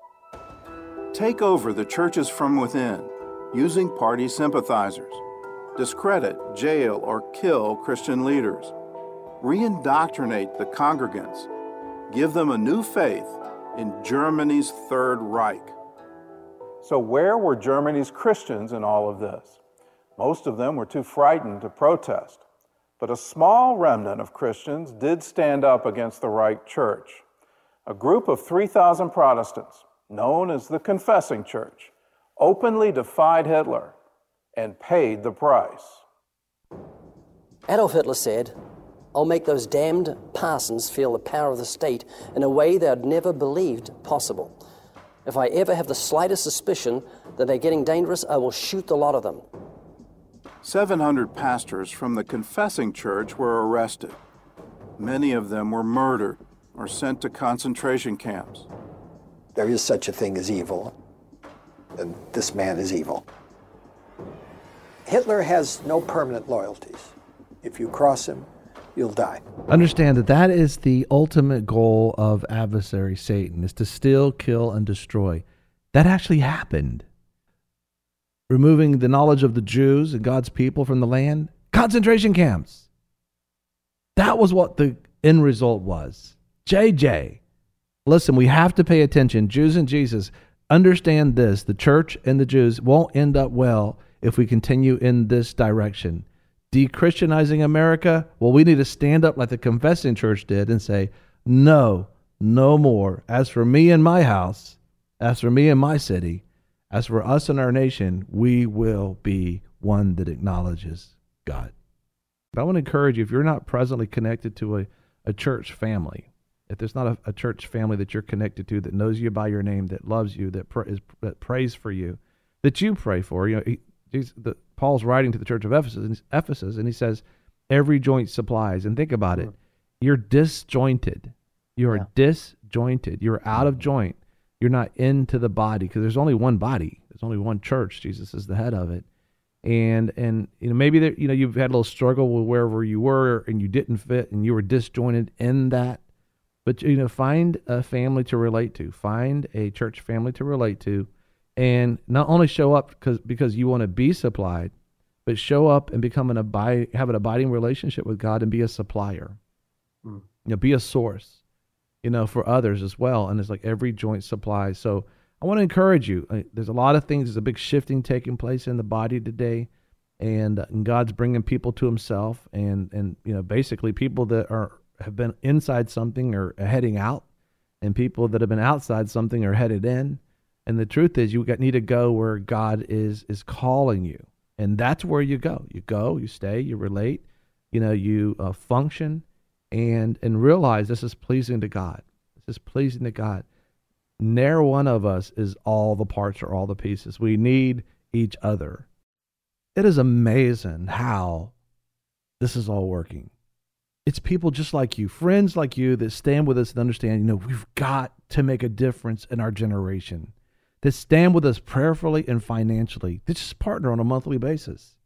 Take over the churches from within, using party sympathizers. Discredit, jail, or kill Christian leaders. Re-indoctrinate the congregants. Give them a new faith in Germany's Third Reich. So where were Germany's Christians in all of this? Most of them were too frightened to protest. But a small remnant of Christians did stand up against the Reich Church. A group of 3,000 Protestants, known as the Confessing Church, openly defied Hitler and paid the price. Adolf Hitler said, "I'll make those damned parsons feel the power of the state in a way they had never believed possible. If I ever have the slightest suspicion that they're getting dangerous, I will shoot the lot of them." 700 pastors from the Confessing Church were arrested. Many of them were murdered or sent to concentration camps. There is such a thing as evil, and this man is evil. Hitler has no permanent loyalties. If you cross him, you'll die. Understand that that is the ultimate goal of adversary Satan, is to steal, kill, and destroy. That actually happened. Removing the knowledge of the Jews and God's people from the land, concentration camps. That was what the end result was. JJ, listen, we have to pay attention. Jews and Jesus, understand this. The church and the Jews won't end up well if we continue in this direction. De-Christianizing America, well, we need to stand up like the Confessing Church did and say, no, no more. As for me and my house, as for me and my city, as for us and our nation, we will be one that acknowledges God. But I want to encourage you, if you're not presently connected to a church family, if there's not a church family that you're connected to that knows you by your name, that loves you, that prays for you, that you pray for, Paul's writing to the church of Ephesus, and he says, every joint supplies. And think about it. You're disjointed. You're disjointed. You're out of joint. You're not into the body, because there's only one body. There's only one church. Jesus is the head of it. And maybe you've had a little struggle with wherever you were and you didn't fit and you were disjointed in that. But find a family to relate to. Find a church family to relate to, and not only show up because you want to be supplied, but show up and have an abiding relationship with God and be a supplier. Be a source. for others as well. And it's like every joint supplies. So I want to encourage you. There's a lot of things. There's a big shifting taking place in the body today. And God's bringing people to himself. And basically people that have been inside something are heading out. And people that have been outside something are headed in. And the truth is, you need to go where God is calling you. And that's where you go. You go, you stay, you relate, you function, and realize this is pleasing to God. This is pleasing to God. Ne'er one of us is all the parts or all the pieces. We need each other. It is amazing how this is all working. It's people just like you, friends like you, that stand with us and understand, we've got to make a difference in our generation. That stand with us prayerfully and financially. That just partner on a monthly basis.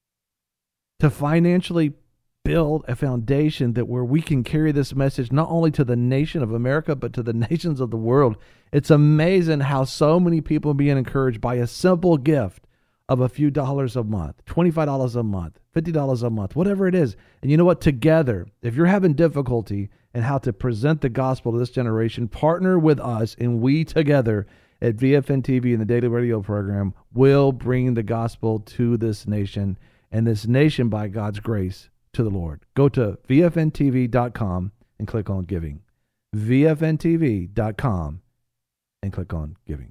To financially build a foundation that where we can carry this message not only to the nation of America, but to the nations of the world. It's amazing how so many people are being encouraged by a simple gift of a few dollars a month, $25 a month, $50 a month, whatever it is. And you know what? Together, if you're having difficulty in how to present the gospel to this generation, partner with us, and we together at VFN TV and the Daily Radio program will bring the gospel to this nation, and this nation, by God's grace, to the Lord. Go to VFNTV.com and click on giving. VFNTV.com and click on giving.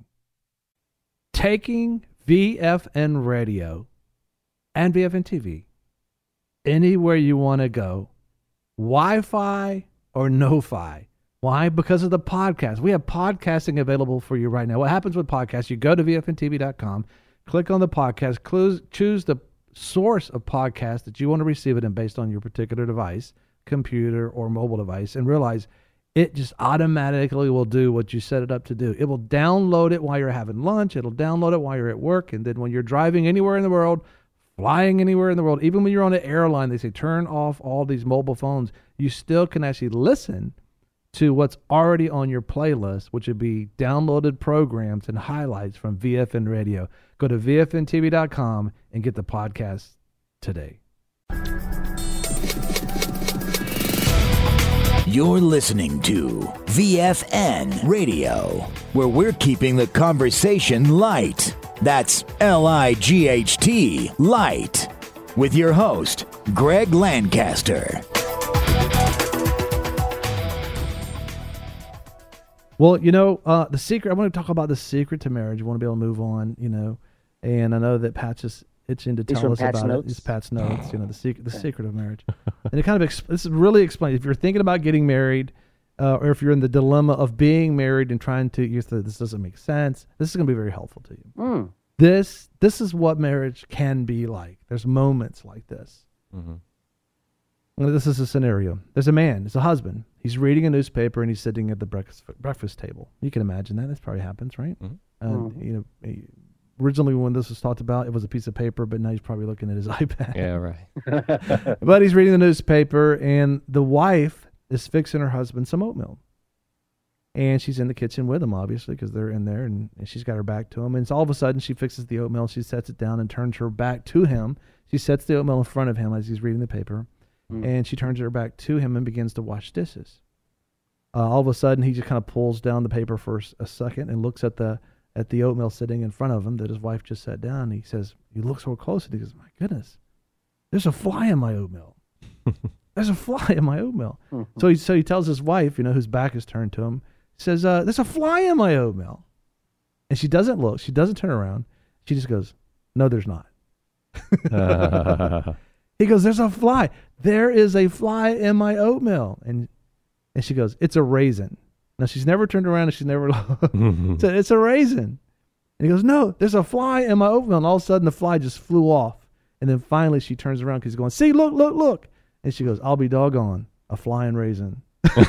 Taking VFN Radio and VFN TV anywhere you want to go, Wi-Fi or no-fi. Why? Because of the podcast. We have podcasting available for you right now. What happens with podcasts? You go to VFNTV.com, click on the podcast, choose the source of podcast that you want to receive it in based on your particular device, computer or mobile device, and realize it just automatically will do what you set it up to do. It will download it while you're having lunch. It'll download it while you're at work. And then when you're driving anywhere in the world, flying anywhere in the world, even when you're on an airline, they say turn off all these mobile phones. You still can actually listen to what's already on your playlist, which would be downloaded programs and highlights from VFN Radio. Go to VFNTV.com and get the podcast today. You're listening to VFN Radio, where we're keeping the conversation light. That's LIGHT, light. With your host, Greg Lancaster. Well, the secret, I want to talk about the secret to marriage. You want to be able to move on, and I know that Pat's just itching to tell us about it. It's Pat's notes, the secret of marriage. And it kind of, this really explains, if you're thinking about getting married, or if you're in the dilemma of being married and trying to, this doesn't make sense, this is going to be very helpful to you. This is what marriage can be like. There's moments like this. This is a scenario. There's a man, it's a husband. He's reading a newspaper and he's sitting at the breakfast table. You can imagine that. This probably happens, right? Originally when this was talked about, it was a piece of paper, but now he's probably looking at his iPad. Yeah, right. But he's reading the newspaper, and the wife is fixing her husband some oatmeal. And she's in the kitchen with him, obviously, because they're in there, and she's got her back to him. And all of a sudden, she fixes the oatmeal, she sets it down and turns her back to him. She sets the oatmeal in front of him as he's reading the paper. And she turns her back to him and begins to wash dishes. All of a sudden, he just kind of pulls down the paper for a second and looks at the oatmeal sitting in front of him that his wife just set down. He says, he looks real close and he goes, "My goodness, there's a fly in my oatmeal. There's a fly in my oatmeal." So he tells his wife, whose back is turned to him, he says, "There's a fly in my oatmeal." And she doesn't look. She doesn't turn around. She just goes, "No, there's not." He goes, "There's a fly. There is a fly in my oatmeal." And she goes, "It's a raisin." Now, she's never turned around and she's never looked. So it's a raisin. And he goes, "No, there's a fly in my oatmeal." And all of a sudden, the fly just flew off. And then finally, she turns around because he's going, "See, look, look, look." And she goes, "I'll be doggone, a flying raisin."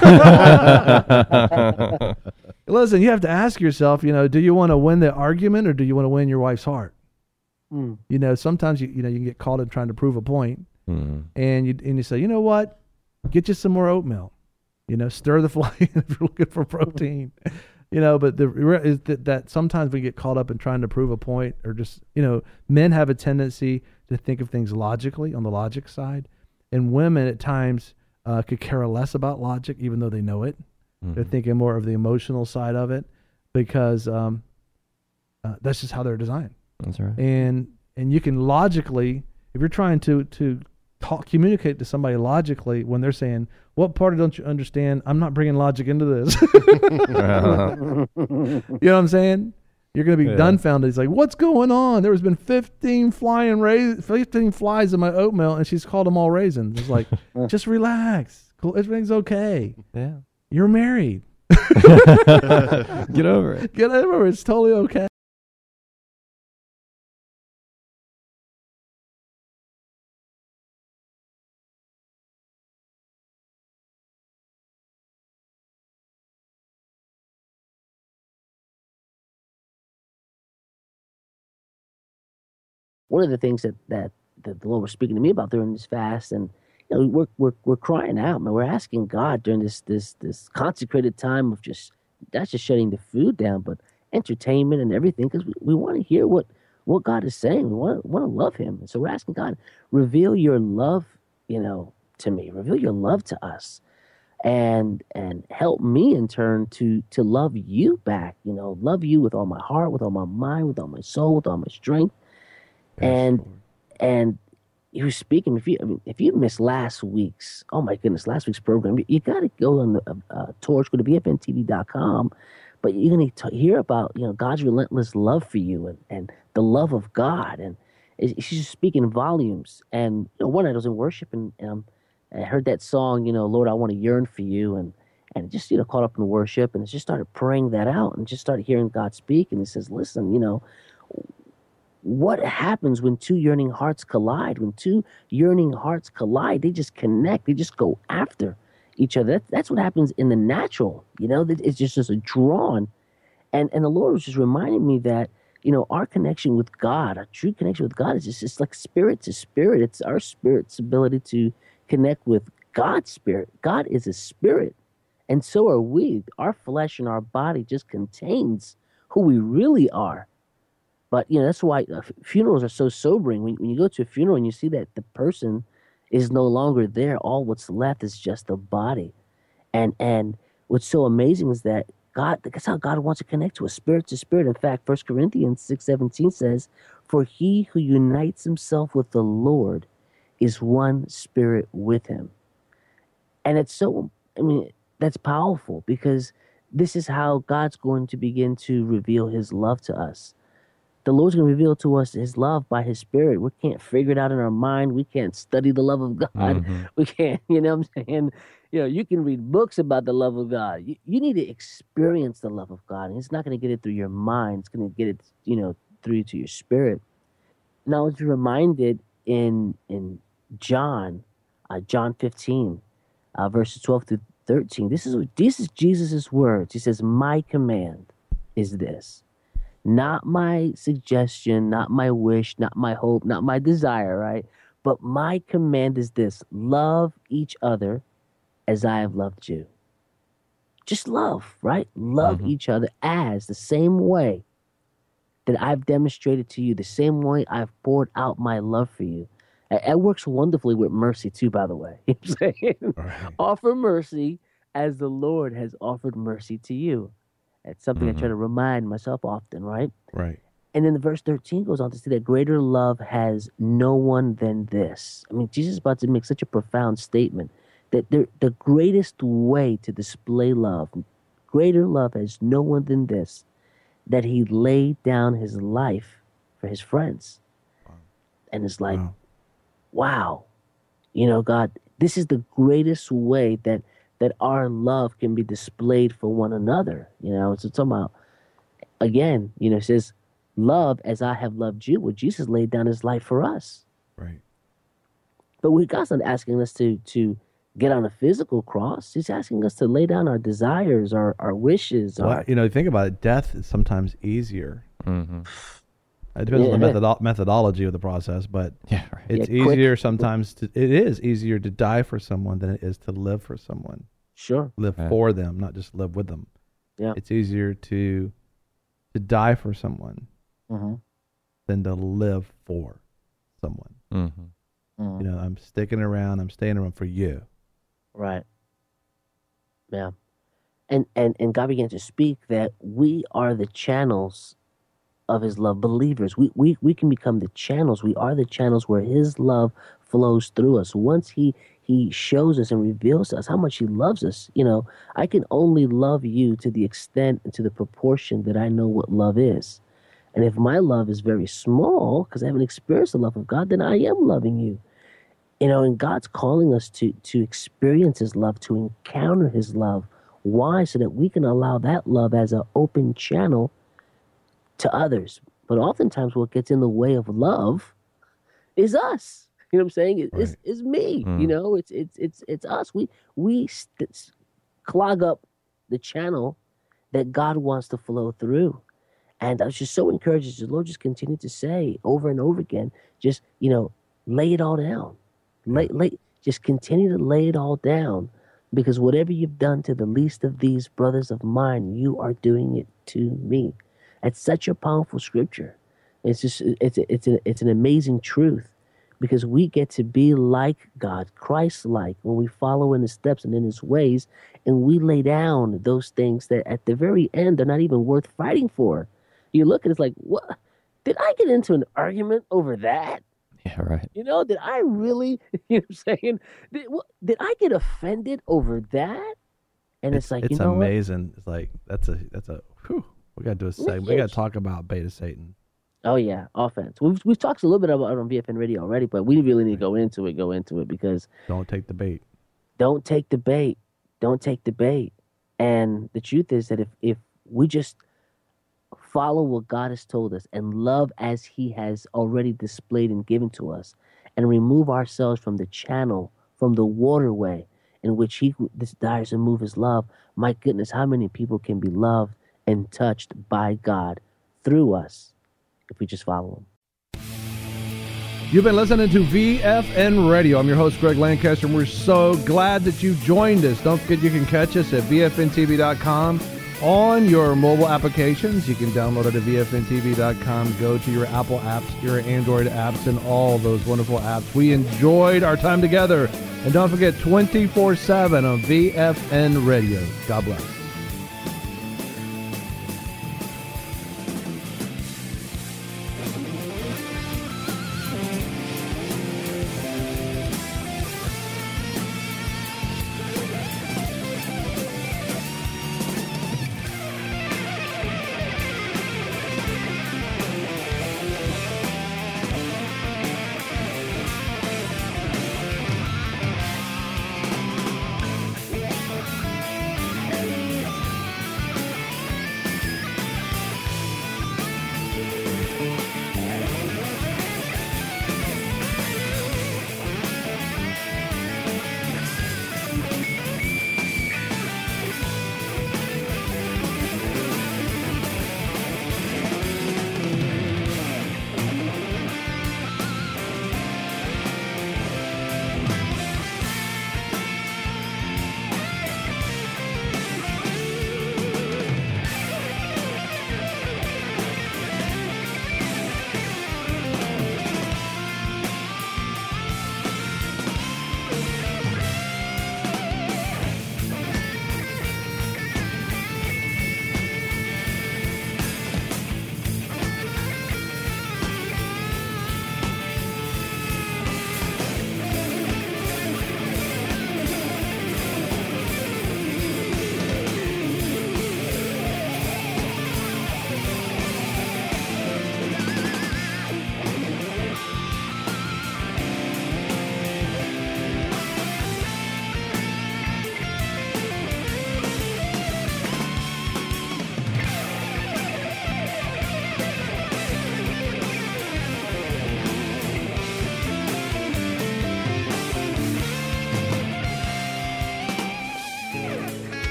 Listen, you have to ask yourself, do you want to win the argument or do you want to win your wife's heart? Sometimes you can get caught in trying to prove a point, and you say, "You know what? Get you some more oatmeal. Stir the fly if you're looking for protein." But is that sometimes we get caught up in trying to prove a point, or just men have a tendency to think of things logically on the logic side, and women at times could care less about logic, even though they know it. They're thinking more of the emotional side of it because that's just how they're designed. That's right. And you can logically, if you're trying to communicate to somebody logically when they're saying, what part don't you understand? I'm not bringing logic into this. You know what I'm saying? You're going to be dumbfounded. It's like, what's going on? There has been 15 flies in my oatmeal, and she's called them all raisins. It's like, just relax. Cool. Everything's okay. Yeah. You're married. Get over it. Get over it. It's totally okay. One of the things that the Lord was speaking to me about during this fast, and you know, we're crying out, man. We're asking God during this consecrated time of just not just shutting the food down, but entertainment and everything, because we want to hear what God is saying. We want to love Him, and so we're asking God, reveal Your love, to me, reveal Your love to us, and help me in turn to love You back. Love You with all my heart, with all my mind, with all my soul, with all my strength. And he was speaking. If you missed last week's program, you got to go on the Torch, go to bfntv.com. But you're going to hear about God's relentless love for you and the love of God, and she's just speaking volumes. And one night I was in worship and I heard that song, Lord, I want to yearn for You, and just caught up in worship and just started praying that out and just started hearing God speak. And He says, listen, what happens when two yearning hearts collide? When two yearning hearts collide, they just connect. They just go after each other. That's what happens in the natural. It's just a drawn. And the Lord was just reminding me that, our connection with God, our true connection with God is just like spirit to spirit. It's our spirit's ability to connect with God's spirit. God is a spirit. And so are we. Our flesh and our body just contains who we really are. But, that's why funerals are so sobering. When you go to a funeral and you see that the person is no longer there, all what's left is just the body. And what's so amazing is that that's how God wants to connect to us, spirit to spirit. In fact, 1 Corinthians 6:17 says, for he who unites himself with the Lord is one spirit with Him. And it's so, that's powerful, because this is how God's going to begin to reveal His love to us. The Lord's going to reveal to us His love by His Spirit. We can't figure it out in our mind. We can't study the love of God. Mm-hmm. We can't, what I'm saying? You can read books about the love of God. You need to experience the love of God. And it's not going to get it through your mind. It's going to get it, through to your spirit. Now, I was reminded in John 15, verses 12 through 13. This is Jesus' words. He says, my command is this. Not my suggestion, not my wish, not my hope, not my desire, right? But my command is this: love each other as I have loved you. Just love, right? Love each other as the same way that I've demonstrated to you, the same way I've poured out my love for you. It works wonderfully with mercy too, by the way. You know what I'm saying? Right. Offer mercy as the Lord has offered mercy to you. It's something I try to remind myself often, right? Right. And then the verse 13 goes on to say that greater love has no one than this. Jesus is about to make such a profound statement that the greatest way to display love, greater love has no one than this, that He laid down His life for His friends. Wow. And it's like, wow, God, this is the greatest way that our love can be displayed for one another. It's talking about, again, it says, love as I have loved you. Well, Jesus laid down His life for us. Right. But God's not asking us to get on a physical cross. He's asking us to lay down our desires, our wishes. Well, think about it. Death is sometimes easier. Mm-hmm. It depends on the methodology of the process, but it's easier sometimes. It is easier to die for someone than it is to live for someone. Sure. Live for them, not just live with them. Yeah. It's easier to die for someone than to live for someone. Mm-hmm. Mm-hmm. I'm sticking around. I'm staying around for you. Right. Yeah. And God began to speak that we are the channels of his love. Believers, we can become the channels. We are the channels where his love flows through us. Once he shows us and reveals to us how much he loves us, I can only love you to the extent and to the proportion that I know what love is. And if my love is very small, because I haven't experienced the love of God, then I am loving you. And God's calling us to experience his love, to encounter his love. Why? So that we can allow that love as an open channel to others. But oftentimes what gets in the way of love is us. You know what I'm saying? It's me. It's us. We clog up the channel that God wants to flow through. And I was just so encouraged. The Lord just continued to say over and over again, just, lay it all down. Just continue to lay it all down, because whatever you've done to the least of these brothers of mine, you are doing it to me. It's such a powerful scripture. It's just it's an amazing truth, because we get to be like God, Christ-like, when we follow in his steps and in his ways, and we lay down those things that at the very end are not even worth fighting for. You look at it, it's like, what? Did I get into an argument over that? Yeah, right. Did I really, what I'm saying? Did I get offended over that? And it's like, it's amazing. What? It's like, that's a, whew, we got to do a segment. We got to talk about Beta Satan. Oh yeah, offense. We've talked a little bit about it on VFN Radio already, but we really need to go into it because don't take the bait. Don't take the bait. Don't take the bait. And the truth is that if we just follow what God has told us and love as he has already displayed and given to us, and remove ourselves from the channel, from the waterway in which he desires to move his love, my goodness, how many people can be loved and touched by God through us if we just follow him. You've been listening to VFN Radio. I'm your host, Greg Lancaster, and we're so glad that you joined us. Don't forget you can catch us at VFNTV.com on your mobile applications. You can download it at VFNTV.com. Go to your Apple apps, your Android apps, and all those wonderful apps. We enjoyed our time together. And don't forget, 24/7 on VFN Radio. God bless.